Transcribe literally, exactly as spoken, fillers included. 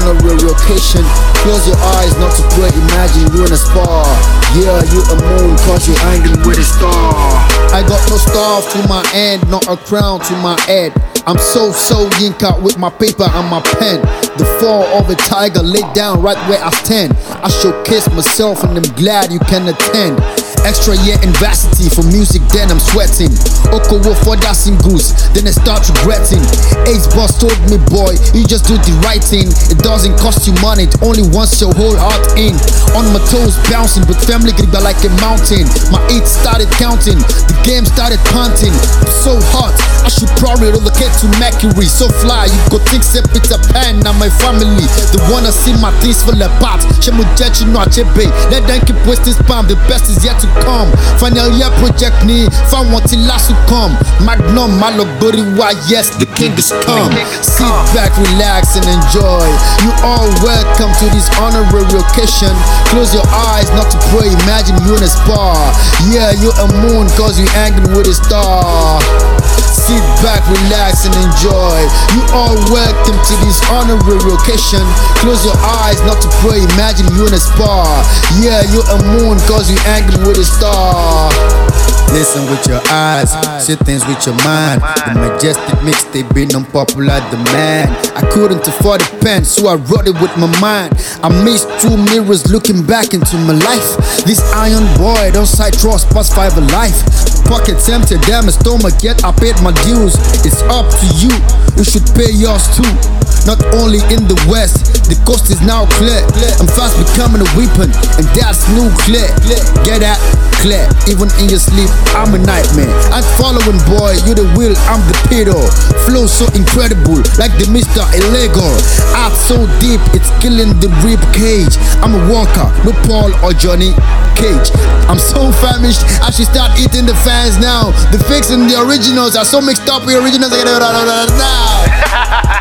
on a real occasion. Close your eyes not to pray, imagine you in a spa. Yeah, you a moon cause you're hanging with a star. I got no staff to my end, not a crown to my head. I'm so, so yinka with my paper and my pen. The fall of a tiger laid down right where I stand. I showcase myself and I'm glad you can attend. Extra year in varsity for music, then I'm sweating. Okowo for that singles, then I start regretting. Ace boss told me, boy, you just do the right thing. It doesn't cost you money, it only wants your whole heart in. On my toes bouncing, but family grip like a mountain. My eight started counting, the game started punting. I'm so hot, I should probably relocate to Mercury. So fly, you go think say Peter Pan, now my family. They wanna see my things fall apart. Shemu jet you know chebe. Let them keep wasting spam, the best is yet to come. Final year project me, find one till last to come. Magnum, Malogori, why yes, the king is come. Sit back, relax and enjoy. You all welcome to this honorary occasion. Close your eyes not to pray, imagine you in a spa. Yeah, you a moon cause you hanging with a star. Sit back, relax and enjoy. You all welcome to this honorary occasion. Close your eyes not to pray, imagine you in a spa. Yeah, you a moon cause you hanging with a star. Listen with your eyes, see things with your mind. The majestic mixtape been unpopular demand. I couldn't afford a pen, so I wrote it with my mind. I missed two mirrors looking back into my life. This iron boy don't side trust past five of life. Pockets empty, damn my stomach, yet I paid my dues. It's up to you, you should pay yours too. Not only in the west, the coast is now clear. I'm fast becoming a weapon, and that's nuclear. Get that clear, even in your sleep, I'm a nightmare. I'm following boy, you the wheel, I'm the pedal. Flow so incredible, like the Mister Illegal. Art so deep, it's killing the rib cage. I'm a walker, no Paul or Johnny Cage. I'm so famished, I should start eating the fans now. The fakes and the originals are so mixed up with originals. I gotta now.